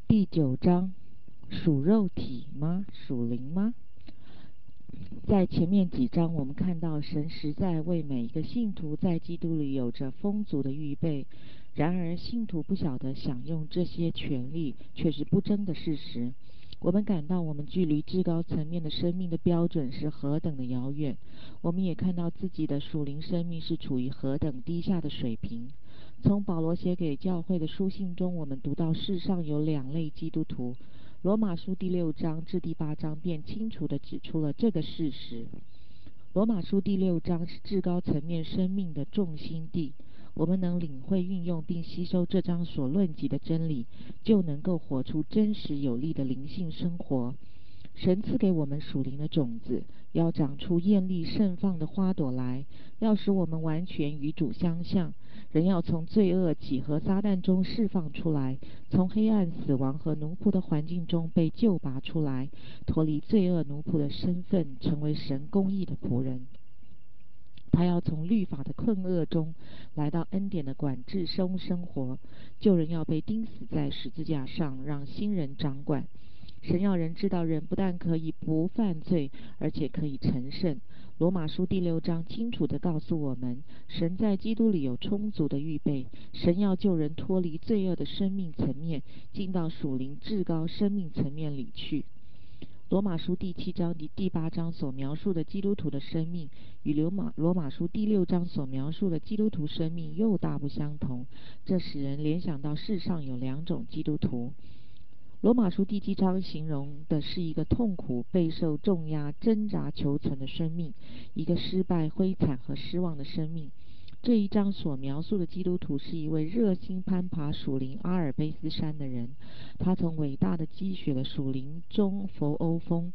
第9章，属肉体吗？属灵吗？在前面几章，我们看到神实在为每一个信徒在基督里有着丰足的预备。然而，信徒不晓得享用这些权利，却是不争的事实。我们感到我们距离至高层面的生命的标准是何等的遥远。我们也看到自己的属灵生命是处于何等低下的水平。从保罗写给教会的书信中，我们读到世上有2类基督徒。罗马书第6章至第8章便清楚地指出了这个事实。罗马书第6章是至高层面生命的重心地。我们能领会、运用并吸收这章所论及的真理，就能够活出真实有力的灵性生活。神赐给我们属灵的种子，要长出艳丽盛放的花朵来，要使我们完全与主相像。人要从罪恶、己和撒旦中释放出来，从黑暗、死亡和奴仆的环境中被救拔出来，脱离罪恶奴仆的身份，成为神公义的仆人。他要从律法的困厄中来到恩典的管制中生活。旧人要被钉死在十字架上，让新人掌管。神要人知道，人不但可以不犯罪，而且可以成圣。罗马书第6章清楚地告诉我们，神在基督里有充足的预备。神要救人脱离罪恶的生命层面，进到属灵至高生命层面里去。罗马书第7章第8章所描述的基督徒的生命，与罗马书第6章所描述的基督徒生命又大不相同。这使人联想到世上有2种基督徒。罗马书第7章形容的是一个痛苦、备受重压、挣扎求存的生命，一个失败、灰惨和失望的生命。这一章所描述的基督徒是一位热心攀爬属灵阿尔卑斯山的人，他从伟大的积雪的属灵中佛欧峰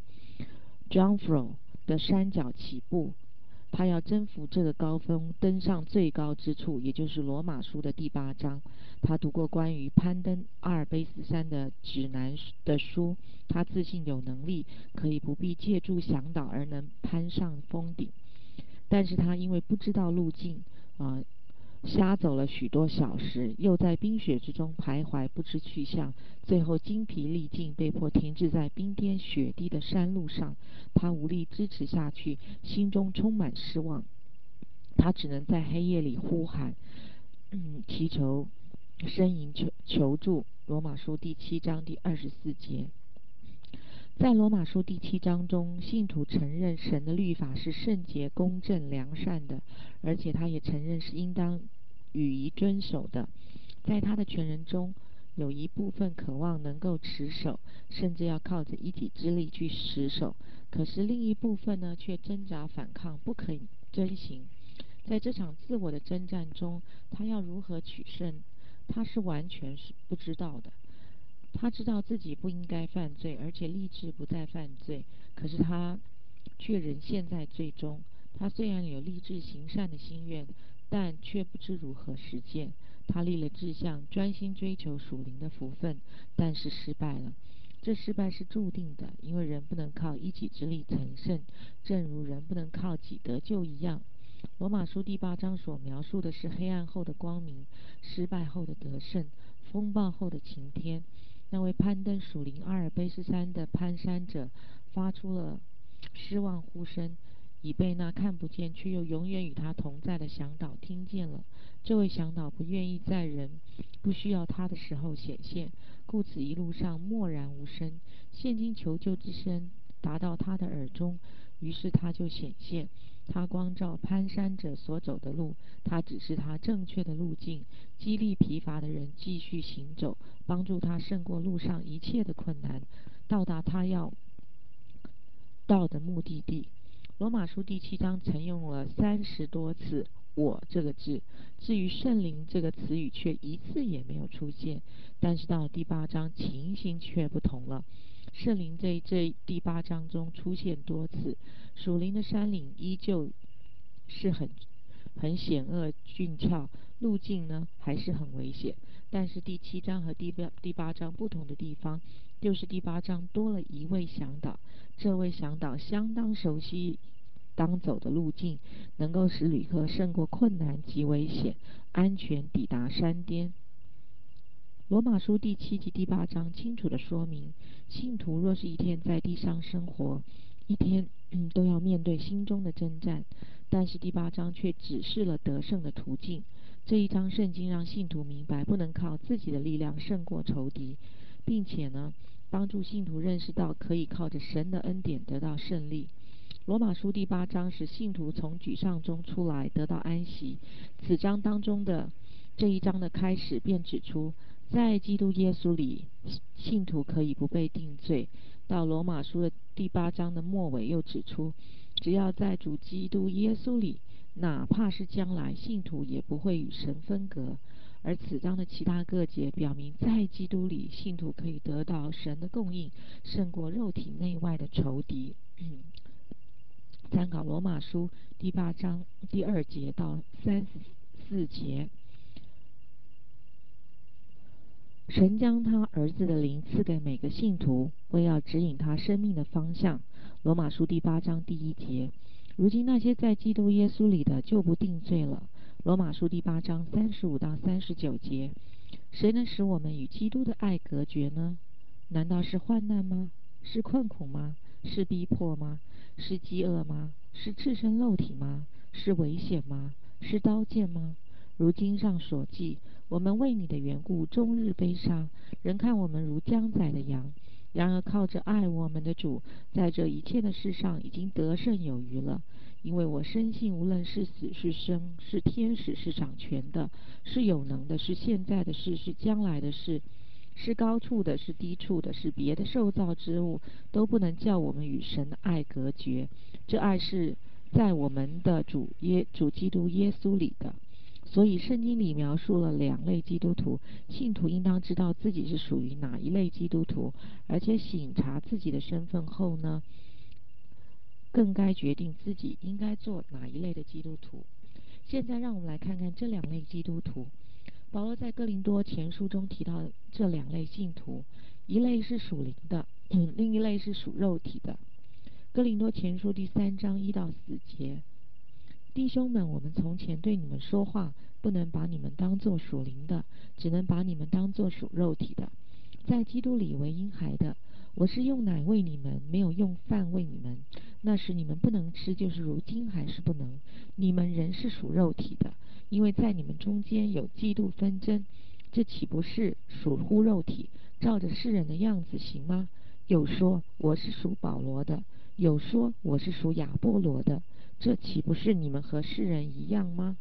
Jungfrau 的山脚起步。他要征服这个高峰，登上最高之处，也就是罗马书的第8章。他读过关于攀登阿尔卑斯山的指南的书，他自信有能力，可以不必借助向导而能攀上峰顶。但是他因为不知道路径，瞎走了许多小时，又在冰雪之中徘徊，不知去向，最后精疲力尽，被迫停滞在冰天雪地的山路上。他无力支持下去，心中充满失望。他只能在黑夜里呼喊，祈求、呻吟、求助。罗马书第7章第24节。在罗马书第7章中，信徒承认神的律法是圣洁、公正、良善的，而且他也承认是应当予以遵守的。在他的全人中，有一部分渴望能够持守，甚至要靠着一己之力去持守，可是另一部分呢，却挣扎反抗，不可以遵行。在这场自我的征战中，他要如何取胜，他是完全是不知道的。他知道自己不应该犯罪，而且立志不再犯罪，可是他却仍陷在罪中。他虽然有立志行善的心愿，但却不知如何实践。他立了志向，专心追求属灵的福分，但是失败了。这失败是注定的，因为人不能靠一己之力成圣，正如人不能靠己得救一样。罗马书第8章所描述的是黑暗后的光明，失败后的得胜，风暴后的晴天。那位攀登属灵阿尔卑斯山的攀山者发出了失望呼声，已被那看不见却又永远与他同在的向导听见了。这位向导不愿意在人不需要他的时候显现，故此一路上默然无声。现今求救之声达到他的耳中，于是他就显现。他光照攀山者所走的路，他指示他正确的路径，激励疲乏的人继续行走，帮助他胜过路上一切的困难，到达他要到的目的地。罗马书第7章曾用了30多次我这个字，至于圣灵这个词语却一次也没有出现。但是到了第8章，情形却不同了。圣灵在这第8章中出现多次，属灵的山岭依旧是很险恶峻峭，路径呢还是很危险。但是第7章和第八章不同的地方，就是第8章多了一位向导。这位向导相当熟悉当走的路径，能够使旅客胜过困难及危险，安全抵达山巅。 罗马书第7及第8章清楚地说明，信徒若是一天在地上生活，一天都要面对心中的征战。但是第8章却指示了得胜的途径。这一章圣经让信徒明白，不能靠自己的力量胜过仇敌，并且呢，帮助信徒认识到可以靠着神的恩典得到胜利。罗马书第8章使信徒从沮丧中出来，得到安息。此章当中的这一章的开始便指出，在基督耶稣里，信徒可以不被定罪。到罗马书的第8章的末尾又指出，只要在主基督耶稣里，哪怕是将来，信徒也不会与神分隔。而此章的其他各节表明，在基督里，信徒可以得到神的供应，胜过肉体内外的仇敌。参考罗马书第8章第2节到34节。神将他儿子的灵赐给每个信徒，为要指引他生命的方向。罗马书第8章第1节。如今那些在基督耶稣里的就不定罪了。罗马书第8章35到39节。谁能使我们与基督的爱隔绝呢？难道是患难吗？是困苦吗？是逼迫吗？是饥饿吗？是赤身露体吗？是危险吗？是刀剑吗？如经上所记，我们为你的缘故终日悲伤，人看我们如将宰的羊。然而靠着爱我们的主，在这一切的事上已经得胜有余了。因为我深信，无论是死是生，是天使，是掌权的，是有能的，是现在的事，是将来的事，是高处的，是低处的，是别的受造之物，都不能叫我们与神的爱隔绝。这爱是在我们的主基督耶稣里的。所以圣经里描述了2类基督徒，信徒应当知道自己是属于哪一类基督徒，而且省察自己的身份后呢，更该决定自己应该做哪一类的基督徒。现在让我们来看看这2类基督徒。保罗在哥林多前书中提到这2类信徒，一类是属灵的，另一类是属肉体的。哥林多前书第3章1到4节。弟兄们，我们从前对你们说话，不能把你们当作属灵的，只能把你们当作属肉体的。在基督里为婴孩的，我是用奶喂你们，没有用饭喂你们。那时你们不能吃，就是如今还是不能。你们仍是属肉体的，因为在你们中间有嫉妒纷争，这岂不是属乎肉体，照着世人的样子行吗？有说我是属保罗的，有说我是属亚波罗的，这岂不是你们和世人一样吗？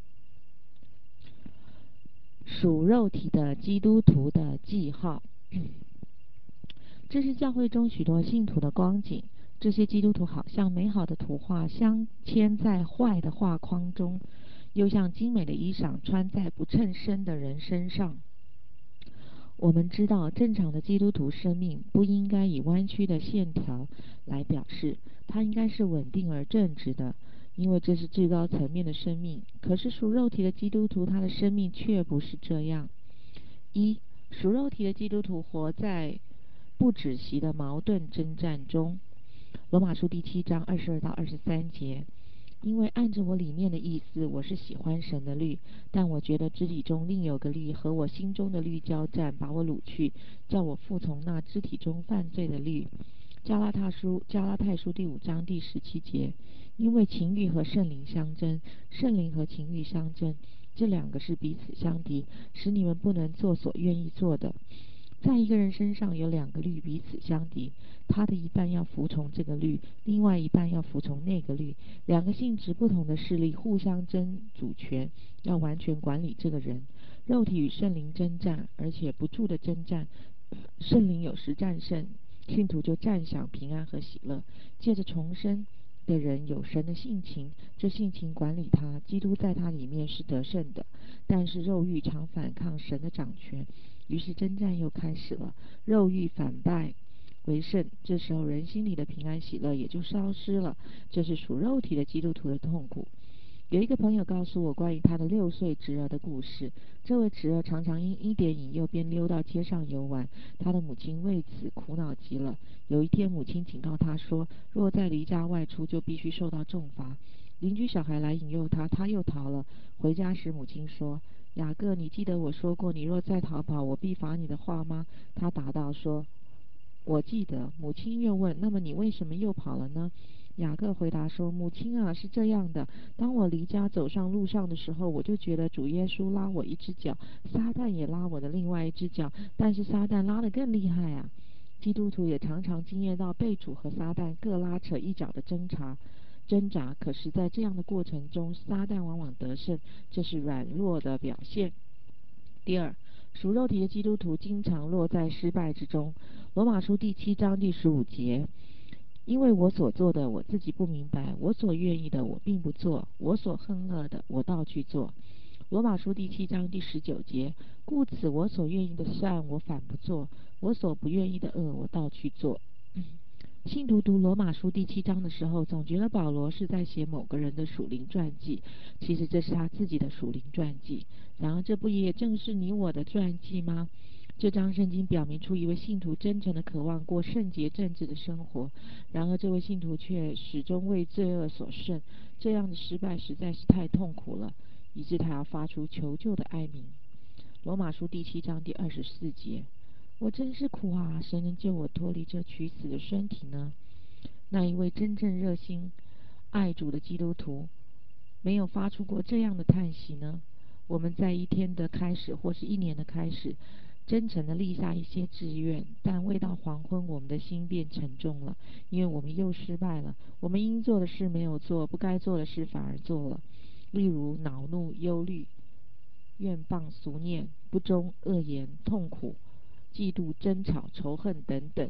属肉体的基督徒的记号。这是教会中许多信徒的光景。这些基督徒好像美好的图画镶嵌在坏的画框中，又像精美的衣裳穿在不称身的人身上。我们知道，正常的基督徒生命不应该以弯曲的线条来表示，它应该是稳定而正直的，因为这是最高层面的生命。可是属肉体的基督徒，他的生命却不是这样。属肉体的基督徒活在不止息的矛盾征战中。罗马书第7章22到23节。因为按着我里面的意思，我是喜欢神的律，但我觉得肢体中另有个律和我心中的律交战，把我掳去，叫我服从那肢体中犯罪的律。加拉太书第5章第17节。因为情欲和圣灵相争，圣灵和情欲相争，这2个是彼此相敌，使你们不能做所愿意做的。在一个人身上有2个律彼此相敌，他的一半要服从这个律，另外一半要服从那个律。2个性质不同的势力互相争主权，要完全管理这个人。肉体与圣灵征战，而且不住的征战。圣灵有时战胜，信徒就暂享平安和喜乐。借着重生的人有神的性情，这性情管理他，基督在他里面是得胜的。但是肉欲常反抗神的掌权，于是征战又开始了。肉欲反败为胜，这时候人心里的平安喜乐也就消失了。这是属肉体的基督徒的痛苦。有一个朋友告诉我关于他的6岁侄儿的故事。这位侄儿常常因一点引诱便溜到街上游玩，他的母亲为此苦恼极了。有一天，母亲警告他说，若再离家外出，就必须受到重罚。邻居小孩来引诱他，他又逃了。回家时，母亲说， 雅各，你记得我说过，你若再逃跑，我必罚你的话吗？他答道说，我记得。母亲又问，那么你为什么又跑了呢？雅各回答说，母亲啊，是这样的，当我离家走上路上的时候，我就觉得主耶稣拉我一只脚，撒旦也拉我的另外一只脚，但是撒旦拉得更厉害啊。基督徒也常常经验到被主和撒旦各拉扯一脚的挣扎，可是在这样的过程中，撒旦往往得胜，这是软弱的表现。第二，属肉体的基督徒经常落在失败之中。罗马书第7章第15节，因为我所做的我自己不明白，我所愿意的我并不做，我所恨恶的我倒去做。罗马书第7章第19节，故此我所愿意的善我反不做，我所不愿意的恶我倒去做。信徒读罗马书第7章的时候，总觉得保罗是在写某个人的属灵传记，其实这是他自己的属灵传记。然而这不也正是你我的传记吗？这章圣经表明出一位信徒真诚的渴望过圣洁正直的生活，然而这位信徒却始终为罪恶所胜，这样的失败实在是太痛苦了，以致他要发出求救的哀鸣。罗马书第7章第24节，我真是苦啊！谁能救我脱离这取死的身体呢？那一位真正热心爱主的基督徒，没有发出过这样的叹息呢？我们在一天的开始，或是一年的开始，真诚的立下一些志愿，但未到黄昏，我们的心便沉重了，因为我们又失败了。我们应做的事没有做，不该做的事反而做了，例如恼怒、忧虑、怨谤、俗念、不忠、恶言、痛苦、嫉妒、争吵、仇恨等等。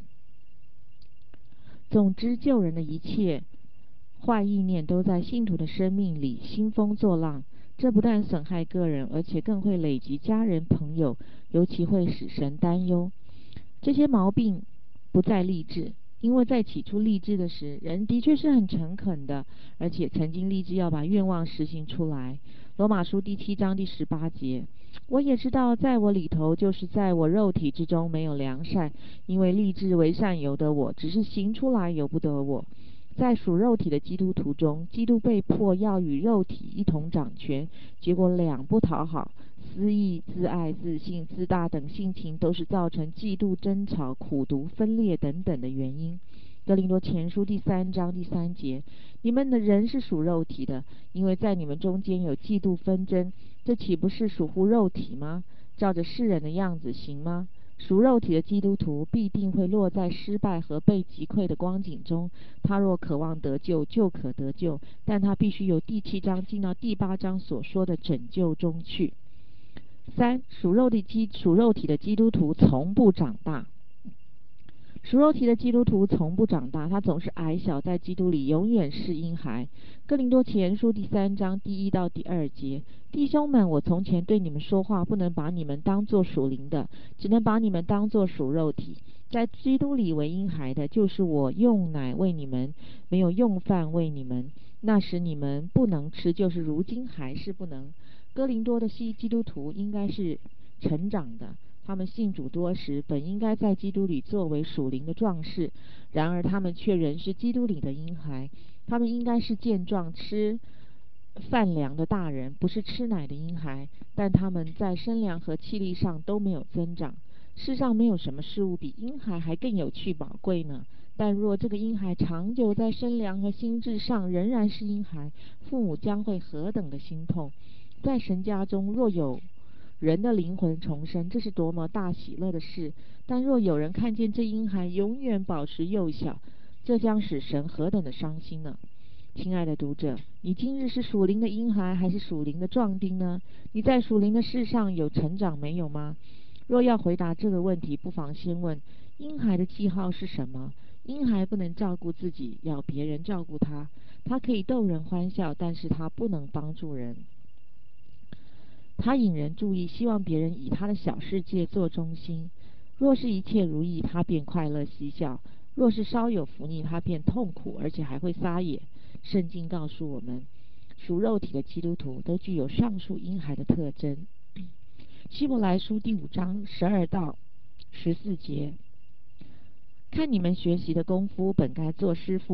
总之，救人的一切坏意念都在信徒的生命里兴风作浪，这不但损害个人，而且更会累及家人朋友，尤其会使神担忧。这些毛病不再立志，因为在起初立志的时，人的确是很诚恳的，而且曾经立志要把愿望实行出来。罗马书第7章第18节，我也知道在我里头，就是在我肉体之中没有良善，因为立志为善由得我，只是行出来由不得我。在属肉体的基督徒中，基督被迫要与肉体一同掌权，结果两不讨好，私意、自爱、自信、自大等性情，都是造成嫉妒、争吵、苦毒、分裂等等的原因。哥林多前书第3章第3节，你们的人是属肉体的，因为在你们中间有嫉妒纷争，这岂不是属乎肉体吗？照着世人的样子行吗？属肉体的基督徒必定会落在失败和被击溃的光景中。他若渴望得救，就可得救，但他必须由第7章进到第8章所说的拯救中去。3. 属肉体的基督徒从不长大。属肉体的基督徒从不长大，他总是矮小，在基督里永远是婴孩。哥林多前书第3章第1到第2节，弟兄们，我从前对你们说话，不能把你们当作属灵的，只能把你们当作属肉体。在基督里为婴孩的，就是我用奶喂你们，没有用饭喂你们。那时你们不能吃，就是如今还是不能。哥林多的基督徒应该是成长的，他们信主多时，本应该在基督里作为属灵的壮士，然而他们却仍是基督里的婴孩。他们应该是健壮吃饭粮的大人，不是吃奶的婴孩，但他们在身量和气力上都没有增长。世上没有什么事物比婴孩还更有趣宝贵呢。但若这个婴孩长久在身量和心智上仍然是婴孩，父母将会何等的心痛。在神家中，若有人的灵魂重生，这是多么大喜乐的事！但若有人看见这婴孩永远保持幼小，这将使神何等的伤心呢？亲爱的读者，你今日是属灵的婴孩还是属灵的壮丁呢？你在属灵的事上有成长没有吗？若要回答这个问题，不妨先问：婴孩的记号是什么？婴孩不能照顾自己，要别人照顾他。他可以逗人欢笑，但是他不能帮助人。他引人注意，希望别人以他的小世界做中心。若是一切如意，他便快乐嬉笑；若是稍有福逆，他便痛苦，而且还会撒野。圣经告诉我们，属肉体的基督徒都具有上述婴孩的特征。希伯来书第5章12到14节，看你们学习的功夫，本该做师傅，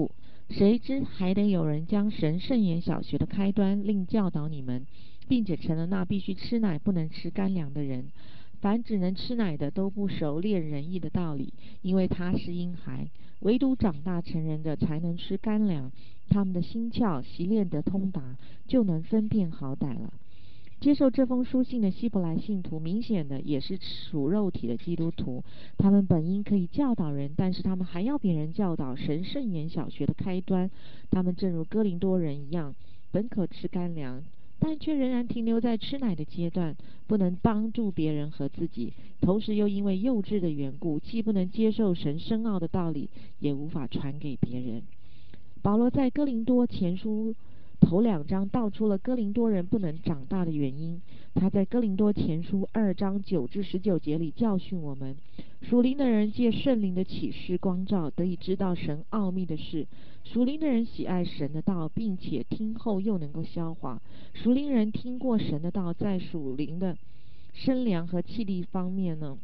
谁知还得有人将神圣言小学的开端另教导你们，并且成了那必须吃奶不能吃干粮的人。凡只能吃奶的都不熟练仁义的道理，因为他是婴孩；唯独长大成人的才能吃干粮，他们的心窍习练得通达，就能分辨好歹了。接受这封书信的希伯来信徒，明显的也是属肉体的基督徒。他们本应可以教导人，但是他们还要别人教导神圣言小学的开端。他们正如哥林多人一样，本可吃干粮，但却仍然停留在吃奶的阶段，不能帮助别人和自己，同时又因为幼稚的缘故，既不能接受神深奥的道理，也无法传给别人。保罗在哥林多前书头2章道出了哥林多人不能长大的原因。他在哥林多前书2章9至19节里教训我们：属灵的人借圣灵的启示光照，得以知道神奥秘的事；属灵的人喜爱神的道，并且听后又能够消化。属灵人听过神的道，在属灵的身量和气力方面呢，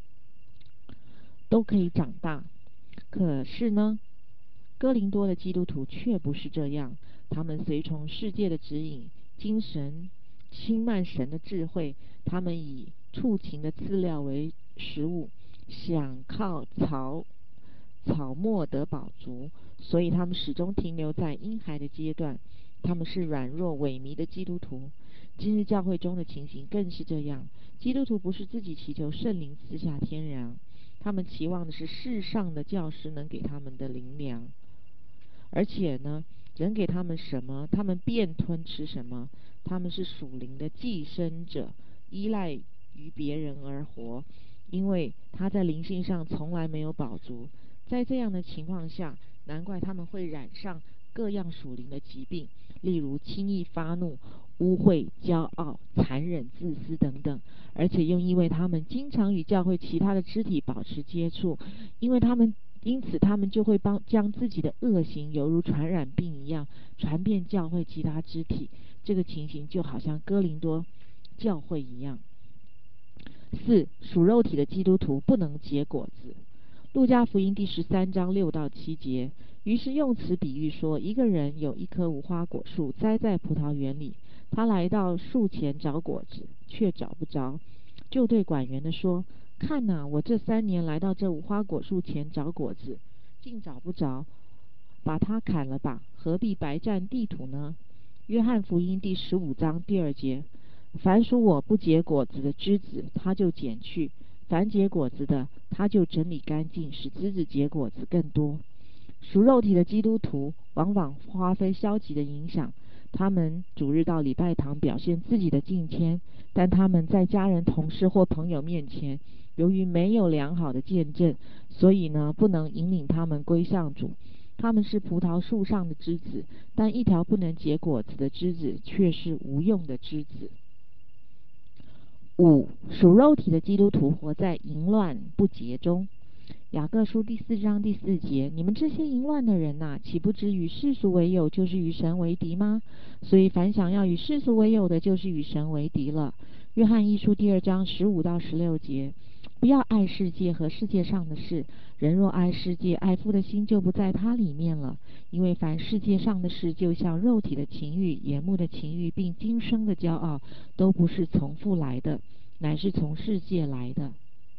都可以长大。可是呢，哥林多的基督徒却不是这样，他们随从世界的指引，精神轻慢神的智慧，他们以畜禽的饲料为食物，想靠草沫得饱足，所以他们始终停留在婴孩的阶段。他们是软弱萎靡的基督徒。今日教会中的情形更是这样，基督徒不是自己祈求圣灵赐下天粮，他们期望的是世上的教师能给他们的灵粮。而且呢，人给他们什么，他们便吞吃什么。他们是属灵的寄生者，依赖于别人而活，因为他在灵性上从来没有饱足。在这样的情况下，难怪他们会染上各样属灵的疾病，例如轻易发怒、污秽、骄傲、残忍、自私等等。而且又因为他们经常与教会其他的肢体保持接触，因此他们就会将自己的恶行犹如传染病一样传遍教会其他肢体。这个情形就好像哥林多教会一样。4. 属肉体的基督徒不能结果子。路加福音第13章6到7节，于是用此比喻说，一个人有一棵无花果树栽在葡萄园里，他来到树前找果子，却找不着，就对管园的说：看哪，我这3年来到这无花果树前找果子，竟找不着，把它砍了吧，何必白占地土呢？约翰福音第15章第2节，凡属我不结果子的枝子，他就剪去；凡结果子的，他就整理干净，使枝子结果子更多。属肉体的基督徒往往花费消极的影响，他们主日到礼拜堂表现自己的敬虔，但他们在家人、同事或朋友面前，由于没有良好的见证，所以呢，不能引领他们归向主。他们是葡萄树上的枝子，但一条不能结果子的枝子却是无用的枝子。5. 属肉体的基督徒活在淫乱不洁中。雅各书第4章第4节，你们这些淫乱的人哪，岂不知与世俗为友，就是与神为敌吗？所以凡想要与世俗为友的，就是与神为敌了。约翰一书第2章15到16节，不要爱世界和世界上的事，人若爱世界，爱父的心就不在他里面了。因为凡世界上的事，就像肉体的情欲、眼目的情欲，并今生的骄傲，都不是从父来的，乃是从世界来的。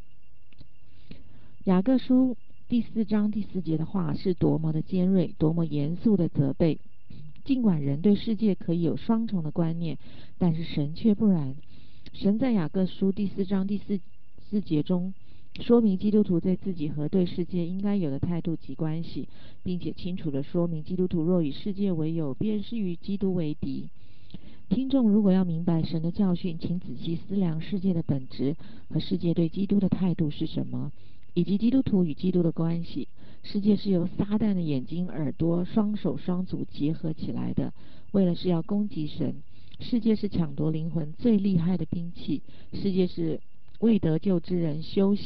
雅各书第4章第4节的话是多么的尖锐，多么严肃的责备。尽管人对世界可以有双重的观念，但是神却不然。神在雅各书第4章第4节中说明基督徒对自己和对世界应该有的态度及关系，并且清楚地说明基督徒若与世界为友，便是与基督为敌。听众如果要明白神的教训，请仔细思量世界的本质和世界对基督的态度是什么，以及基督徒与基督的关系。世界是由撒旦的眼睛、耳朵、双手双足结合起来的，为了是要攻击神。世界是抢夺灵魂最厉害的兵器，世界是未得救之人的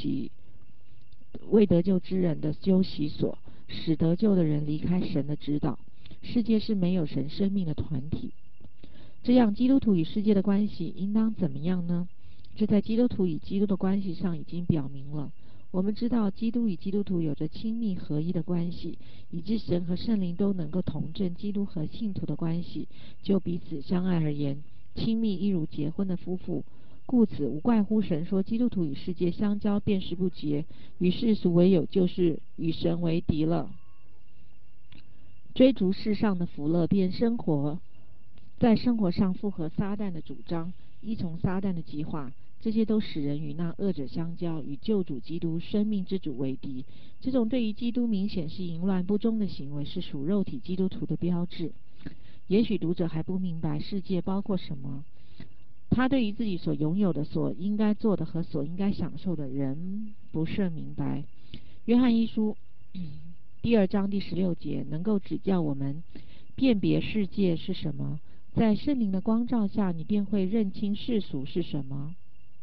休息所，使得救的人离开神的指导。世界是没有神生命的团体。这样基督徒与世界的关系应当怎么样呢？这在基督徒与基督的关系上已经表明了。 我们知道基督与基督徒有着亲密合一的关系，以致神和圣灵都能够同证基督和信徒的关系。就彼此相爱而言，亲密一如结婚的夫妇。故此无怪乎神说，基督徒与世界相交便是不洁，与世俗为友就是与神为敌了。追逐世上的福乐，便在生活上符合撒旦的主张，依从撒旦的计划，这些都使人与那恶者相交，与救主基督生命之主为敌。这种对于基督明显是淫乱不忠的行为，是属肉体基督徒的标志。也许读者还不明白世界包括什么，他对于自己所拥有的、所应该做的和所应该享受的，仍不甚明白。约翰一书第2章第16节能够指教我们辨别世界是什么。在圣灵的光照下，你便会认清世俗是什么。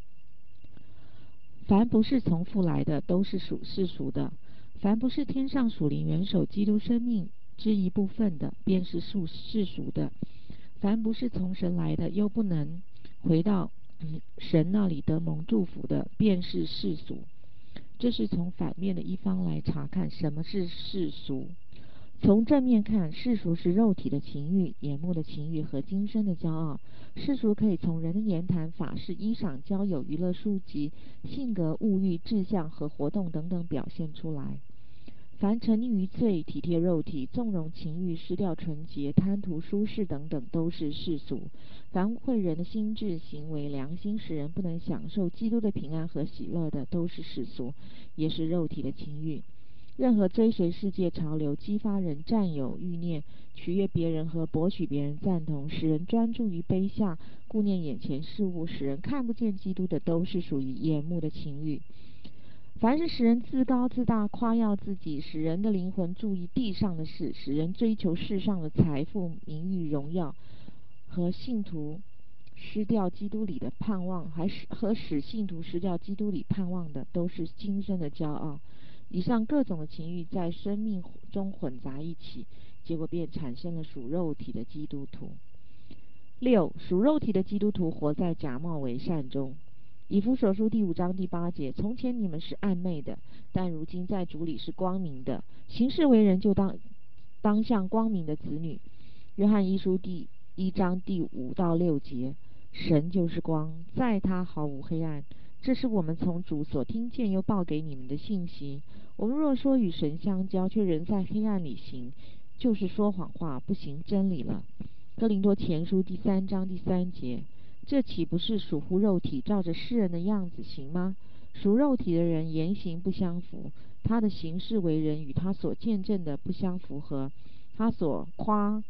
凡不是从父来的，都是属世俗的；凡不是天上属灵元首基督生命之一部分的，便是属世俗的。凡不是从神来的，又不能回到神那里得蒙祝福的，便是世俗。这是从反面的一方来查看什么是世俗。从正面看，世俗是肉体的情欲、眼目的情欲和今生的骄傲。世俗可以从人的言谈、法事、衣裳、交友、娱乐、书籍、性格、物欲、志向和活动等等表现出来。凡沉溺于罪、体贴肉体、纵容情欲、失掉纯洁、贪图舒适等等，都是世俗。凡污秽人的心智、行为、良心，使人不能享受基督的平安和喜乐的，都是世俗，也是肉体的情欲。任何追随世界潮流，激发人占有欲念，取悦别人和博取别人赞同，使人专注于卑下，顾念眼前事物，使人看不见基督的，都是属于眼目的情欲。凡是使人自高自大、夸耀自己，使人的灵魂注意地上的事，使人追求世上的财富、名誉、荣耀，和信徒失掉基督里的盼望，使信徒失掉基督里盼望的，都是今生的骄傲。以上各种的情欲在生命中混杂一起，结果便产生了属肉体的基督徒。6. 属肉体的基督徒活在假冒为善中。以弗所书第5章第8节：从前你们是暗昧的，但如今在主里是光明的，行事为人就当像光明的子女。约翰一书第1章第5到6节：神就是光，在他毫无黑暗。这是我们从主所听见又报给你们的信息。我们若说与神相交，却仍在黑暗里行，就是说谎话，不行真理了。哥林多前书第3章第3节：这岂不是属乎肉体，照着世人的样子行吗？属肉体的人言行不相符，他的行事为人与他所见证的不相符合，他所夸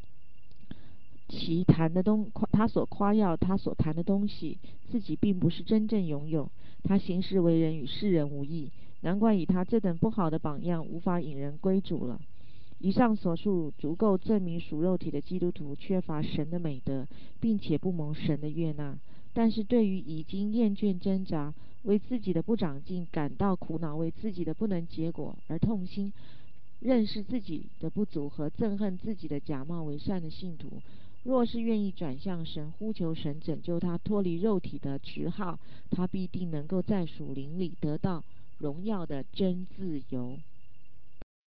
耀他所谈的东西，自己并不是真正拥有。他行事为人与世人无异，难怪以他这等不好的榜样，无法引人归主了。以上所述足够证明属肉体的基督徒缺乏神的美德，并且不蒙神的悦纳。但是对于已经厌倦挣扎，为自己的不长进感到苦恼，为自己的不能结果而痛心，认识自己的不足和憎恨自己的假冒为善的信徒，若是愿意转向神，呼求神拯救他脱离肉体的执好，他必定能够在属灵里得到荣耀的真自由。